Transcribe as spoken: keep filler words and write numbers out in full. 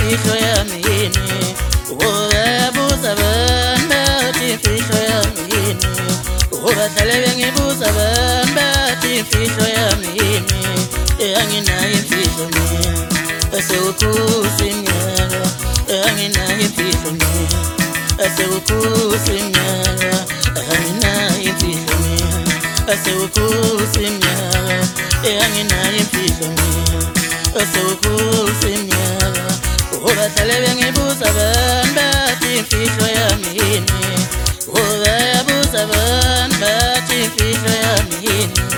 imfihlo yami yini uyabuza abantu bathi imfihlo yami yini ubahlale bengibuza abantu bathi imfihlo yami yini anginayo imfihlo mina asewukhuza iminyaka anginayo imfihlo mina asewukhuza iminyaka anginayo imfihlo mina asewukhuza iminyaka anginayo imfihlo mina asewukhuza iminyaka ubahlale bengibuza abantu bathi imfihlo yami yini uyabuza abantu bathi imfihlo yami yini